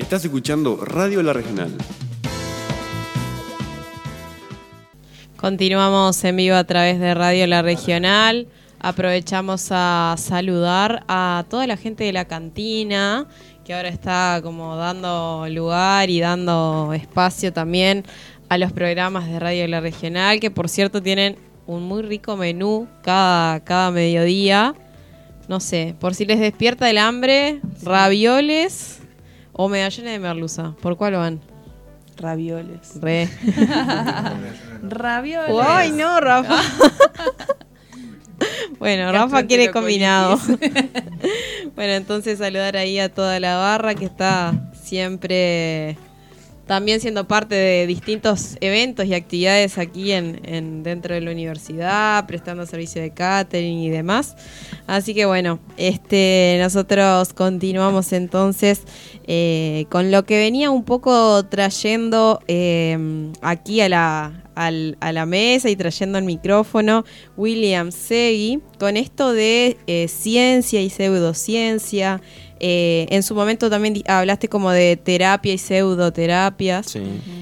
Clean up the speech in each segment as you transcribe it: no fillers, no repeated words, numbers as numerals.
Estás escuchando Radio La Regional. Continuamos en vivo a través de Radio La Regional. Aprovechamos a saludar a toda la gente de la cantina, que ahora está como dando lugar y dando espacio también a los programas de Radio La Regional, que por cierto tienen un muy rico menú cada mediodía. No sé, por si les despierta el hambre, ravioles o medallones de merluza. ¿Por cuál van? Ravioles. Ravioles. ¡Ay, no, Rafa! Bueno, Rafa quiere combinado. Bueno, entonces saludar ahí a toda la barra que está siempre también siendo parte de distintos eventos y actividades aquí dentro de la universidad, prestando servicio de catering y demás. Así que bueno, nosotros continuamos entonces con lo que venía un poco trayendo aquí a la mesa y trayendo el micrófono William Segui, con esto de ciencia y pseudociencia. En su momento también hablaste como de terapia y pseudoterapias. Sí.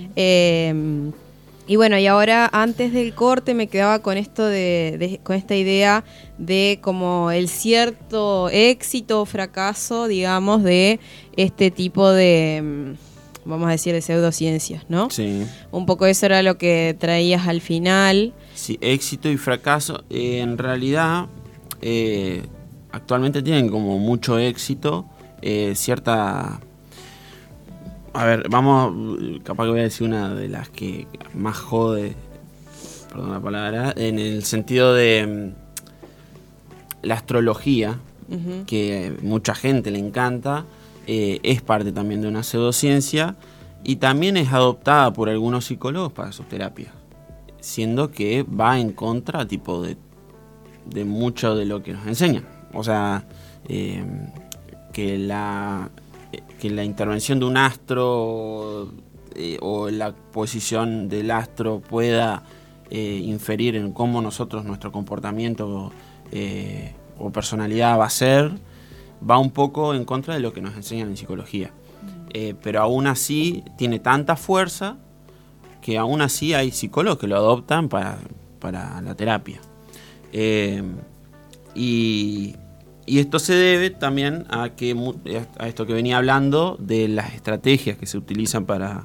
Y bueno, y ahora antes del corte me quedaba con esto con esta idea de como el cierto éxito o fracaso, digamos, de este tipo de, vamos a decir, de pseudociencias, ¿no? Sí. Un poco eso era lo que traías al final. Sí, éxito y fracaso. En realidad, actualmente tienen como mucho éxito, cierta... A ver, capaz que voy a decir una de las que más jode, perdón la palabra, en el sentido de la astrología, que mucha gente le encanta, es parte también de una pseudociencia y también es adoptada por algunos psicólogos para sus terapias, siendo que va en contra tipo de mucho de lo que nos enseñan. O sea, que la intervención de un astro o la posición del astro pueda inferir en cómo nuestro comportamiento o personalidad va a ser, va un poco en contra de lo que nos enseñan en psicología. Pero aún así tiene tanta fuerza que aún así hay psicólogos que lo adoptan para la terapia. Y esto se debe también a esto que venía hablando de las estrategias que se utilizan para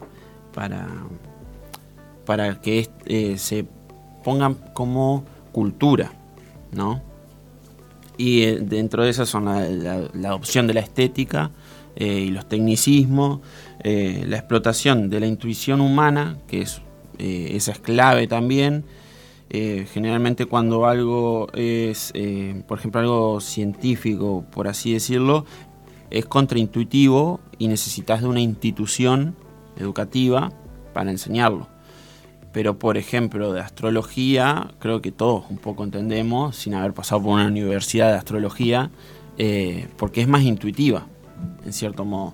que se pongan como cultura, ¿no? Y dentro de esas son la adopción de la estética y los tecnicismos, la explotación de la intuición humana, que esa es clave también. Generalmente cuando algo es, por ejemplo, algo científico, por así decirlo, es contraintuitivo y necesitas de una institución educativa para enseñarlo. Pero, por ejemplo, de astrología, creo que todos un poco entendemos, sin haber pasado por una universidad de astrología, porque es más intuitiva, en cierto modo.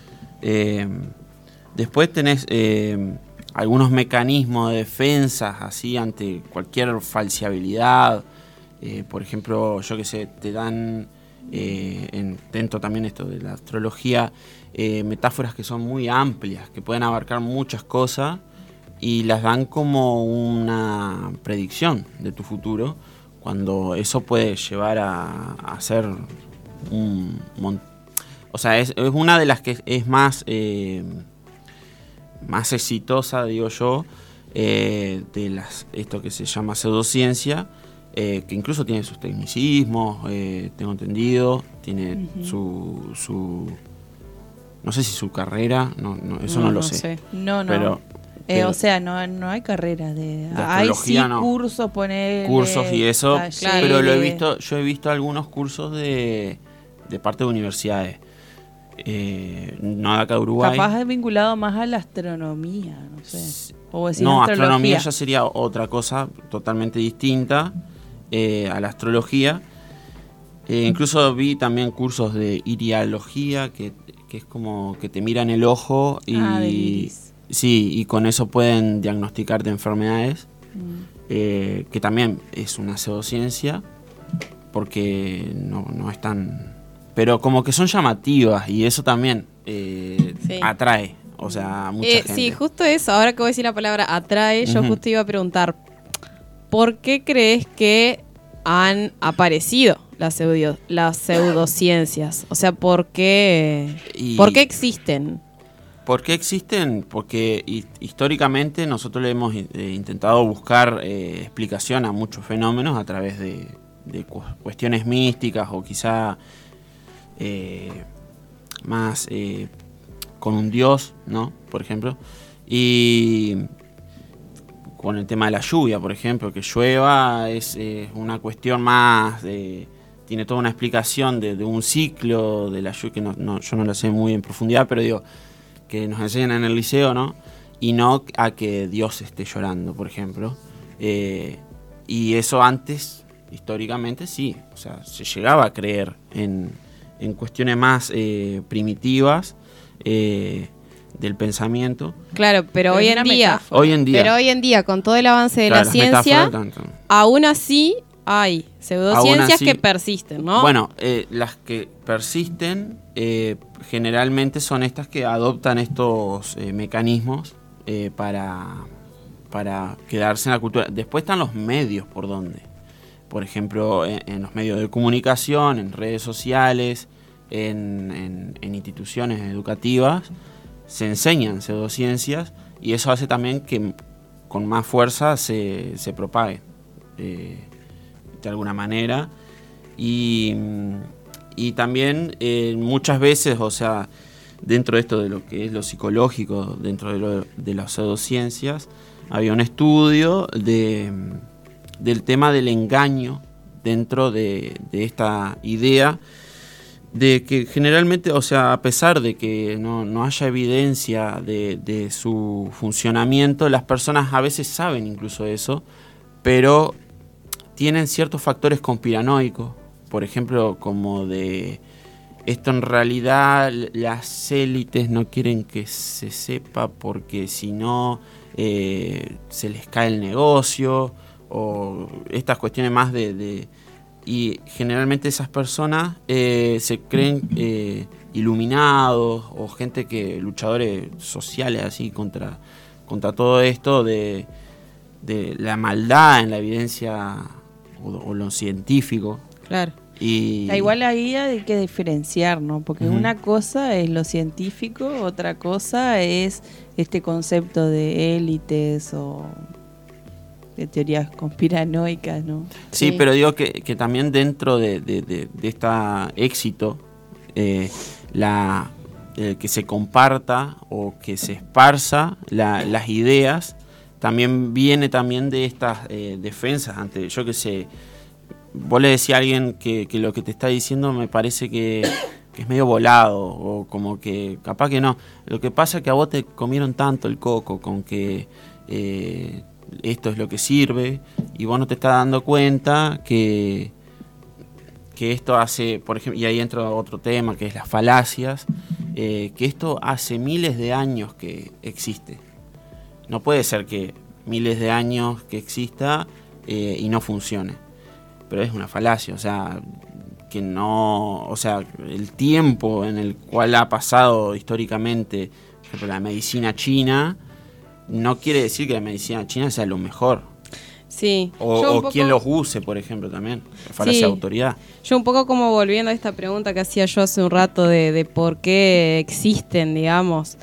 Después tenés algunos mecanismos de defensa así ante cualquier falseabilidad. Por ejemplo, yo que sé, te dan dentro también esto de la astrología, metáforas que son muy amplias, que pueden abarcar muchas cosas y las dan como una predicción de tu futuro, cuando eso puede llevar a ser o sea, es una de las que es más exitosa, digo yo, de esto que se llama pseudociencia, que incluso tiene sus tecnicismos, tengo entendido, tiene su no sé si su carrera, eso no lo sé. No. Pero, o sea, no hay carrera de astrología, hay sí, no. Cursos y eso, talleres. pero yo he visto algunos cursos de parte de universidades. No de acá de Uruguay. Capaz es vinculado más a la astronomía, no sé. O no, astronomía ya sería otra cosa totalmente distinta a la astrología. Incluso vi también cursos de irialogía, que es como que te miran el ojo y sí, y con eso pueden diagnosticarte enfermedades, que también es una pseudociencia, porque no es tan pero como que son llamativas y eso también atrae, o sea, a mucha gente. Sí, justo eso, ahora que voy a decir la palabra atrae, yo justo iba a preguntar, ¿por qué crees que han aparecido las pseudociencias? O sea, ¿por qué existen? ¿Por qué existen? Porque históricamente nosotros le hemos intentado buscar explicación a muchos fenómenos a través de cuestiones místicas o quizá más con un dios, ¿no? Por ejemplo. Y con el tema de la lluvia, por ejemplo, que llueva es una cuestión más tiene toda una explicación de un ciclo de la lluvia, que yo no lo sé muy en profundidad, pero digo, que nos enseñan en el liceo, ¿no? Y no a que Dios esté llorando, por ejemplo. Y eso antes, históricamente, sí. O sea, se llegaba a creer en cuestiones más primitivas del pensamiento. Claro, pero hoy en día, con todo el avance de la ciencia, aún así hay pseudociencias que persisten, ¿no? Bueno, las que persisten generalmente son estas que adoptan estos mecanismos para quedarse en la cultura. Después están los medios por donde. Por ejemplo, en los medios de comunicación, en redes sociales, en instituciones educativas, se enseñan pseudociencias y eso hace también que con más fuerza se propague de alguna manera. Y también muchas veces, o sea, dentro de esto de lo que es lo psicológico, dentro de las pseudociencias, había un estudio del tema del engaño dentro de esta idea de que generalmente, o sea, a pesar de que no haya evidencia de su funcionamiento, las personas a veces saben incluso eso, pero tienen ciertos factores conspiranoicos, por ejemplo, como de esto en realidad las élites no quieren que se sepa porque si no se les cae el negocio, o estas cuestiones más y generalmente esas personas se creen iluminados o gente luchadores sociales así contra todo esto de la maldad en la evidencia o lo científico. Claro. Y igual ahí hay que diferenciar, ¿no? Porque una cosa es lo científico, otra cosa es este concepto de élites o de teorías conspiranoicas, ¿no? Sí, pero digo que también dentro de este éxito, que se comparta o que se esparza las ideas, también viene también de estas defensas ante, yo qué sé, vos le decís a alguien que lo que te está diciendo me parece que es medio volado, o como que capaz que no. Lo que pasa es que a vos te comieron tanto el coco con que esto es lo que sirve, y vos no te estás dando cuenta que esto hace, por ejemplo, y ahí entra otro tema que es las falacias, que esto hace miles de años que existe. No puede ser que miles de años que exista y no funcione. Pero es una falacia, o sea, que no, o sea, el tiempo en el cual ha pasado históricamente, por ejemplo, la medicina china, no quiere decir que la medicina china sea lo mejor. Sí. O quien los use, por ejemplo, también. Falacia de autoridad. Yo un poco como volviendo a esta pregunta que hacía yo hace un rato de por qué existen, digamos,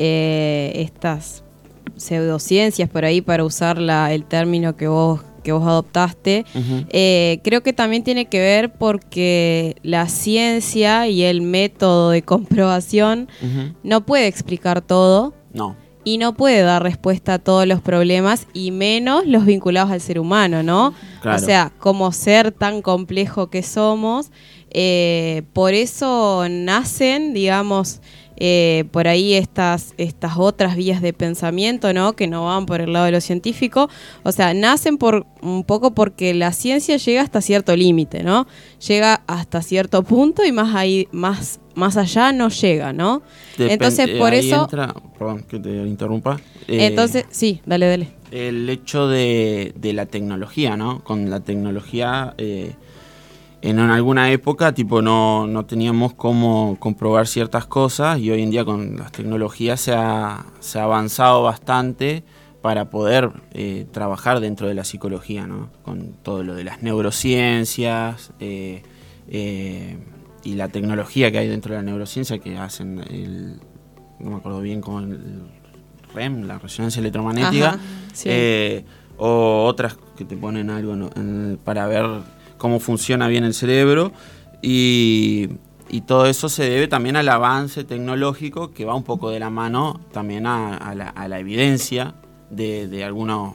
estas pseudociencias por ahí, para usar el término que vos adoptaste. Creo que también tiene que ver porque la ciencia y el método de comprobación no puede explicar todo. No. Y no puede dar respuesta a todos los problemas, y menos los vinculados al ser humano, ¿no? Claro. O sea, como ser tan complejo que somos, por eso nacen, digamos, por ahí estas otras vías de pensamiento, ¿no? Que no van por el lado de lo científico. O sea, nacen un poco porque la ciencia llega hasta cierto límite, ¿no? Llega hasta cierto punto y más allá no llega, ¿no? Entonces, por eso... Perdón que te interrumpa. Entonces, sí, dale. El hecho de la tecnología, ¿no? Con la tecnología en alguna época tipo no teníamos cómo comprobar ciertas cosas, y hoy en día con las tecnologías se ha avanzado bastante para poder trabajar dentro de la psicología, ¿no? Con todo lo de las neurociencias y la tecnología que hay dentro de la neurociencia, que hacen no me acuerdo bien, con el REM, la resonancia electromagnética. Ajá, sí. O otras que te ponen algo, ¿no? Para ver cómo funciona bien el cerebro, y todo eso se debe también al avance tecnológico, que va un poco de la mano también a la evidencia de algunos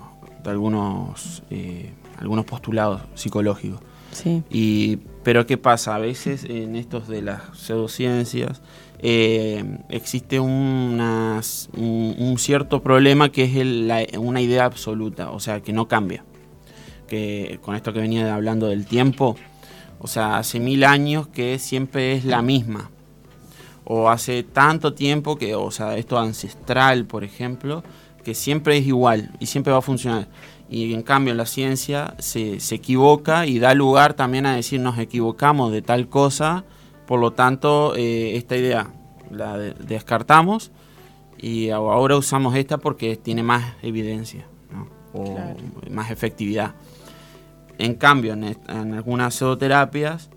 postulados psicológicos. Sí. Pero ¿qué pasa? A veces en estos de las pseudociencias existe un cierto problema, que es una idea absoluta, o sea, que no cambia. Que con esto que venía hablando del tiempo, o sea, hace 1000 años que siempre es la misma, o hace tanto tiempo que, o sea, esto ancestral, por ejemplo, que siempre es igual y siempre va a funcionar. Y en cambio la ciencia se equivoca y da lugar también a decir nos equivocamos de tal cosa, por lo tanto esta idea la descartamos y ahora usamos esta porque tiene más evidencia, ¿no? O claro, más efectividad. En cambio en algunas pseudoterapias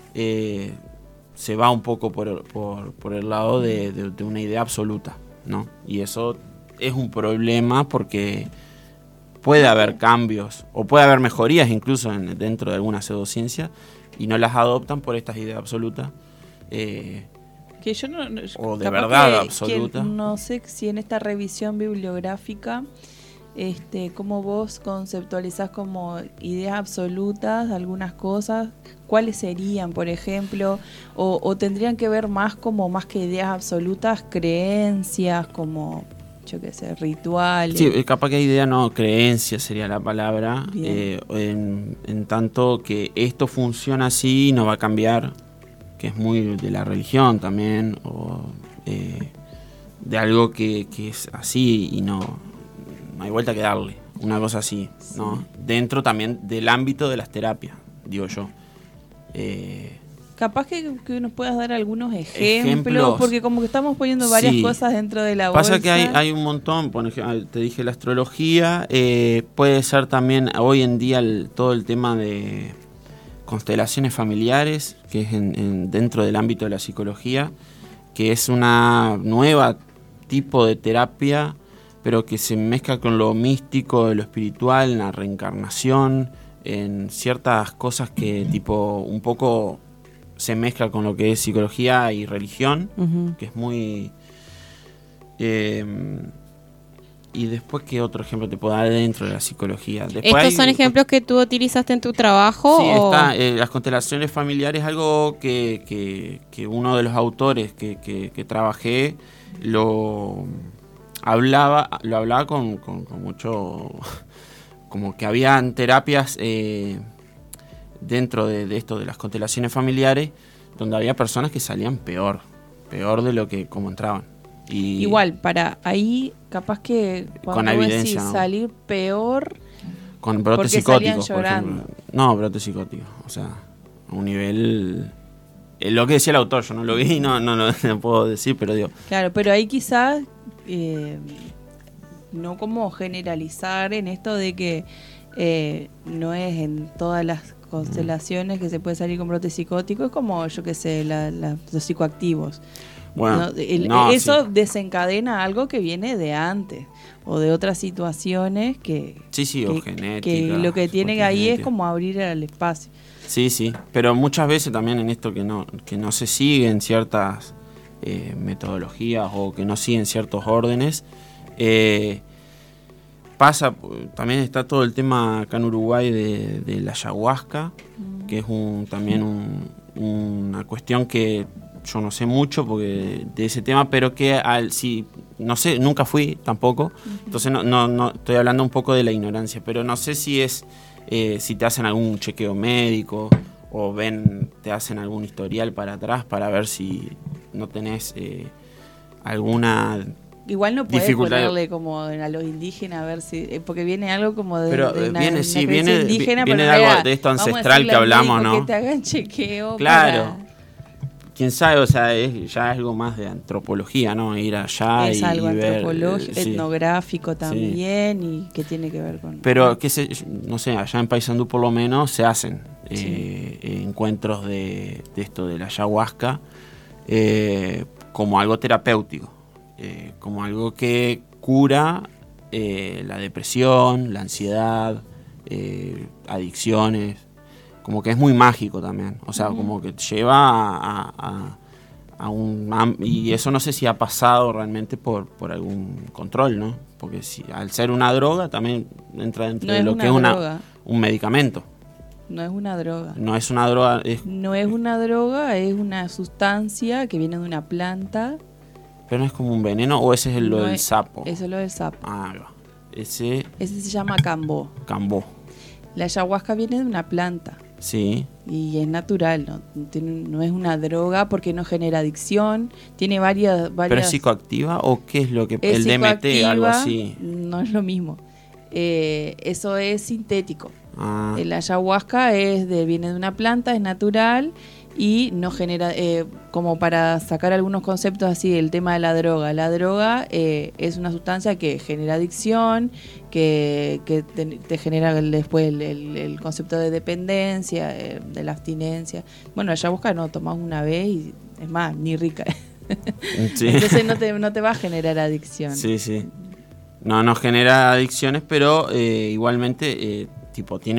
se va un poco por el lado de una idea absoluta, ¿no? Y eso es un problema porque puede haber cambios o puede haber mejorías incluso dentro de alguna pseudociencia, y no las adoptan por estas ideas absolutas. Que yo no o de verdad absoluta. No sé si en esta revisión bibliográfica cómo vos conceptualizás como ideas absolutas algunas cosas, cuáles serían, por ejemplo, o tendrían que ver más que ideas absolutas, creencias, como yo qué sé, rituales. Sí, capaz que idea no, creencia sería la palabra, en tanto que esto funciona así y no va a cambiar, que es muy de la religión también, o de algo que es así y no hay vuelta que darle, una cosa así, ¿no? Dentro también del ámbito de las terapias, digo yo. Capaz que nos puedas dar algunos ejemplos, porque como que estamos poniendo varias cosas dentro de la bolsa. Pasa que hay un montón, por ejemplo, te dije la astrología, puede ser también hoy en día todo el tema de constelaciones familiares, que es dentro del ámbito de la psicología, que es una nueva tipo de terapia, pero que se mezcla con lo místico, lo espiritual, en la reencarnación, en ciertas cosas que tipo un poco se mezcla con lo que es psicología y religión, que es muy... y después, ¿qué otro ejemplo te puedo dar dentro de la psicología? Después ¿Estos son ejemplos que tú utilizaste en tu trabajo? Sí, está, las constelaciones familiares, algo que uno de los autores que trabajé lo hablaba con mucho... como que habían terapias dentro de esto de las constelaciones familiares, donde había personas que salían peor de lo que como entraban. Y igual, para ahí, capaz que con evidencia, ¿no? Salir peor con brotes psicóticos, por ejemplo. No, brotes psicóticos, o sea, a un nivel... lo que decía el autor, yo no lo vi, no puedo decir, pero digo... Claro, pero ahí quizás no como generalizar en esto de que no es en todas las constelaciones que se puede salir con brotes psicóticos, es como, yo qué sé, los psicoactivos. Bueno, eso desencadena algo que viene de antes o de otras situaciones que o genética, que lo que tienen ahí es como abrir el espacio. Sí, pero muchas veces también en esto que no se siguen ciertas metodologías o que no siguen ciertos órdenes, pasa, también está todo el tema acá en Uruguay de la ayahuasca, que es también una cuestión que yo no sé mucho porque de ese tema, pero que no sé, nunca fui tampoco, entonces no estoy hablando un poco de la ignorancia, pero no sé si es si te hacen algún chequeo médico o te hacen algún historial para atrás para ver si no tenés alguna igual no puedes dificultad. ponerle como a los indígenas a ver si, porque viene algo como de, Pero de viene, una sí, creencia viene indígena, viene de pero algo era, de esto vamos a ancestral decirle que al hablamos, médico ¿no? que te hagan chequeo. Claro. Quién sabe, o sea, ya es algo más de antropología, ¿no? Ir allá Es y algo ver, antropológico, sí. etnográfico también, y que tiene que ver con... Pero, no sé, allá en Paysandú por lo menos se hacen encuentros de esto de la ayahuasca como algo terapéutico, como algo que cura la depresión, la ansiedad, adicciones, como que es muy mágico también, o sea, como que lleva a un... Y eso no sé si ha pasado realmente por algún control, ¿no? Porque si al ser una droga también entra dentro de lo que es un medicamento. No es una droga. No es una droga. No es una droga, es una sustancia que viene de una planta. Pero no es como un veneno, o ese es lo del sapo. Eso es lo del sapo. Ah, va. Ese se llama cambó. Cambó. La ayahuasca viene de una planta. Sí. Y es natural, no es una droga porque no genera adicción. Tiene varias... ¿Pero es psicoactiva o qué es lo que el DMT, algo así? No es lo mismo. Eso es sintético. Ah. La ayahuasca viene de una planta, es natural y no genera, como para sacar algunos conceptos así, el tema de la droga. La droga es una sustancia que genera adicción, que te genera después el concepto de dependencia, de la abstinencia. Bueno, la ayahuasca no, tomás una vez y es más, ni rica. Sí. Entonces no te va a generar adicción. Sí, sí. No genera adicciones, pero igualmente tipo tiene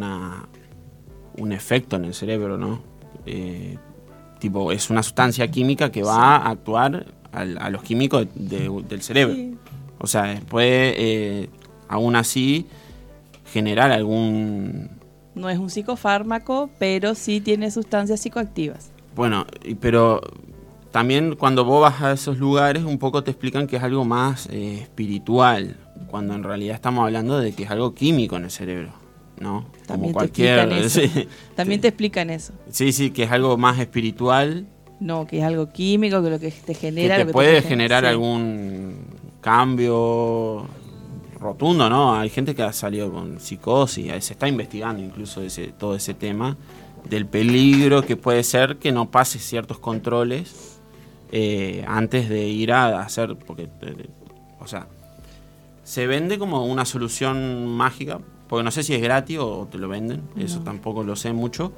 un efecto en el cerebro, ¿no? Tipo, es una sustancia química que va a actuar a los químicos del cerebro. Sí. O sea, puede aún así generar algún... No es un psicofármaco, pero sí tiene sustancias psicoactivas. Bueno, pero también cuando vos vas a esos lugares un poco te explican que es algo más espiritual, cuando en realidad estamos hablando de que es algo químico en el cerebro, ¿no? También como cualquier... Sí. También te explican eso. Sí, que es algo más espiritual. No, que es algo químico, que lo que te genera... Que te puede generar algún cambio rotundo, ¿no? Hay gente que ha salido con psicosis, se está investigando incluso todo ese tema del peligro que puede ser que no pase ciertos controles antes de ir a hacer, porque, o sea, se vende como una solución mágica, porque no sé si es gratis o te lo venden, eso tampoco lo sé mucho,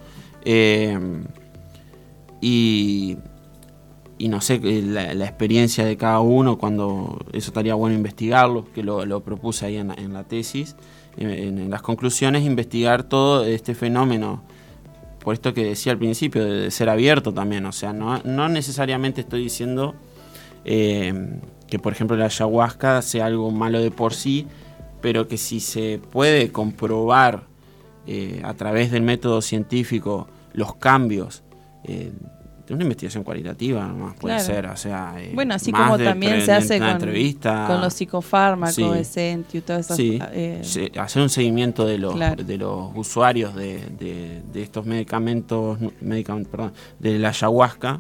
y no sé la experiencia de cada uno, cuando eso estaría bueno investigarlo, que lo propuse ahí en la tesis, en las conclusiones, investigar todo este fenómeno, por esto que decía al principio, de ser abierto también, o sea, no necesariamente estoy diciendo que por ejemplo la ayahuasca sea algo malo de por sí, pero que si se puede comprobar a través del método científico los cambios, de una investigación cualitativa nomás puede ser, o sea... bueno, así como también se hace con los psicofármacos, sí, Essentio y todas esas... Sí, hacer un seguimiento de los usuarios de estos medicamentos, de la ayahuasca,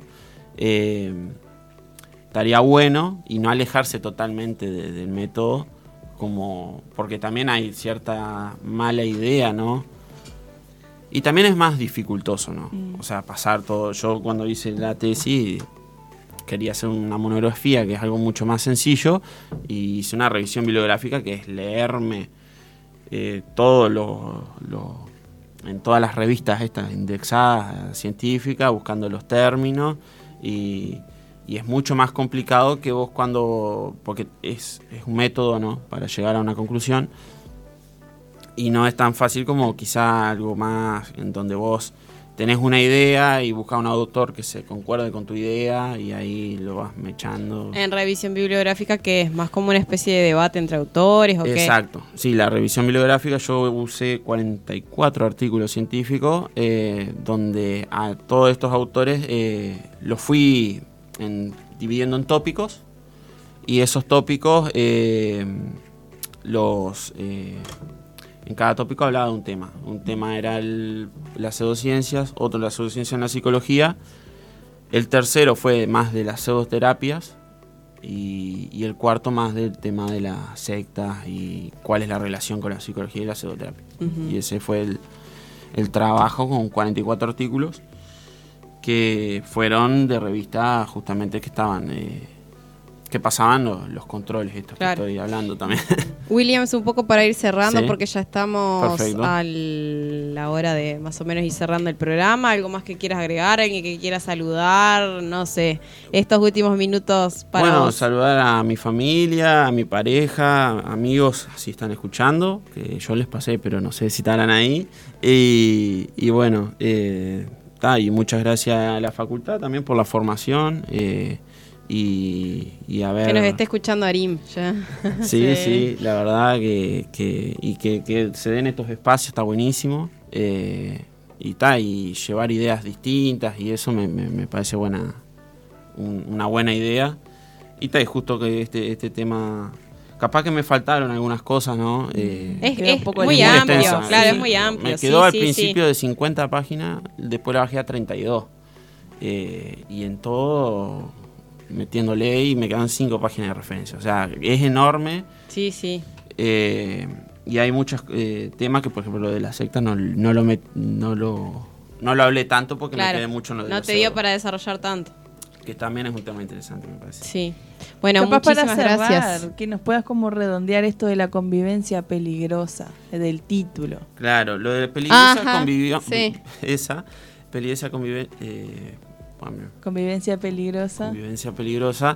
estaría bueno, y no alejarse totalmente del método, porque también hay cierta mala idea, ¿no? Y también es más dificultoso, ¿no? O sea, pasar todo... Yo cuando hice la tesis quería hacer una monografía, que es algo mucho más sencillo, y hice una revisión bibliográfica, que es leerme todo en todas las revistas estas indexadas, científicas, buscando los términos, y es mucho más complicado que vos porque es un método, ¿no?, para llegar a una conclusión, y no es tan fácil como quizá algo más en donde vos tenés una idea y buscas a un autor que se concuerde con tu idea y ahí lo vas mechando. En revisión bibliográfica, que es más como una especie de debate entre autores, ¿o qué? Exacto, sí, la revisión bibliográfica yo usé 44 artículos científicos donde a todos estos autores los fui dividiendo en tópicos, y esos tópicos en cada tópico hablaba de un tema. Un tema era las pseudociencias, otro las pseudociencias en la psicología. El tercero fue más de las pseudoterapias. y el cuarto más del tema de las sectas y cuál es la relación con la psicología y la psicoterapia. Y ese fue el trabajo con 44 artículos que fueron de revistas justamente que estaban que pasaban los controles estos que estoy hablando también. Williams, un poco para ir cerrando, Sí. porque ya estamos Perfecto. a la hora de más o menos ir cerrando el programa. ¿Algo más que quieras agregar? ¿Alguien que quieras saludar? No sé, estos últimos minutos para vos. Saludar a mi familia, a mi pareja, amigos, si están escuchando, que yo les pasé, pero no sé si estarán ahí. Y bueno, y muchas gracias a la facultad también por la formación. Y a ver. Que nos esté escuchando Arim ya. Sí, la verdad que se den estos espacios está buenísimo. Y llevar ideas distintas y eso me parece una buena idea. Y justo que este tema, capaz que me faltaron algunas cosas, ¿no? Es un poco muy extensa, amplio, extensa, claro, sí. es muy amplio. Me quedó al sí, principio sí. de 50 páginas, después la bajé a 32. Y en todo, metiéndole y me quedan 5 páginas de referencia. O sea, es enorme. Sí, sí. Y hay muchos temas que, por ejemplo, lo de la secta no lo hablé tanto porque Claro, me quedé mucho en lo de no los te dio cerdos, para desarrollar tanto. que también es un tema interesante, me parece. Sí. Bueno, Capaz muchísimas para cerrar, gracias. que nos puedas como redondear esto de la convivencia peligrosa, del título. Claro, lo de peligrosa Ajá, convivió. sí. Esa, peligrosa Convivencia peligrosa. convivencia peligrosa.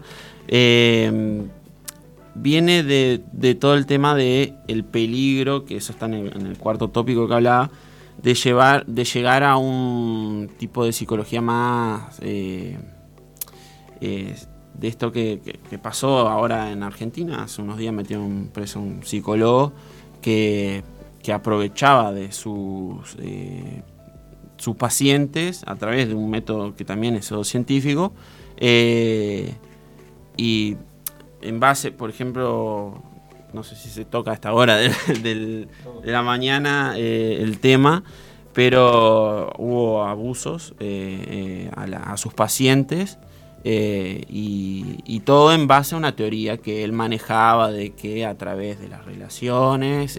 Viene de todo el tema de el peligro, que eso está en el cuarto tópico que hablaba, de llegar a un tipo de psicología más de esto que pasó ahora en Argentina. Hace unos días metieron preso un psicólogo que aprovechaba de sus pacientes a través de un método que también es pseudocientífico, y en base, por ejemplo, no sé si se toca a esta hora de la mañana el tema, pero hubo abusos a sus pacientes, y todo en base a una teoría que él manejaba de que a través de las relaciones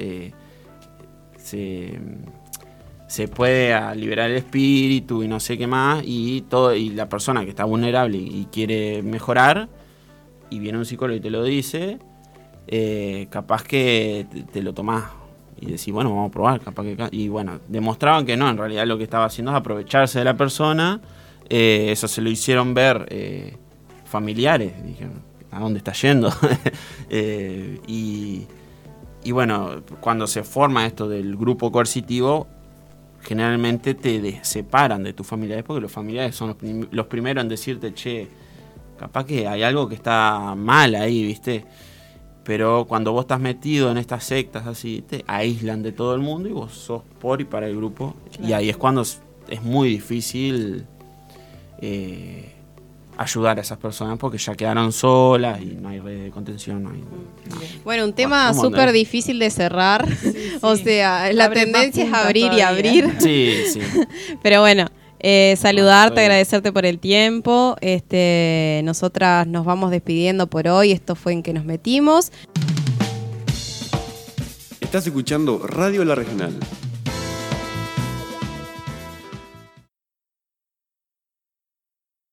se puede liberar el espíritu y no sé qué más, y la persona que está vulnerable y quiere mejorar, y viene un psicólogo y te lo dice, capaz que te lo tomás y decís, bueno, vamos a probar, capaz que... Y bueno, demostraban que no, en realidad lo que estaba haciendo es aprovecharse de la persona. Eso se lo hicieron ver familiares, dijeron, ¿a dónde está yendo? Y bueno, cuando se forma esto del grupo coercitivo, generalmente te separan de tus familiares, porque los familiares son los primeros en decirte, che, capaz que hay algo que está mal ahí, ¿viste? Pero cuando vos estás metido en estas sectas así, te aíslan de todo el mundo y vos sos por y para el grupo. Claro. Y ahí es cuando es muy difícil ayudar a esas personas, porque ya quedaron solas y no hay red de contención. No hay, no. Bueno, un tema súper difícil de cerrar. Sí, sí. O sea, la tendencia es abrir todavía. Y abrir. Sí, sí. Pero bueno, saludarte, agradecerte por el tiempo. Nosotras nos vamos despidiendo por hoy. Esto fue En Que Nos Metimos. Estás escuchando Radio La Regional.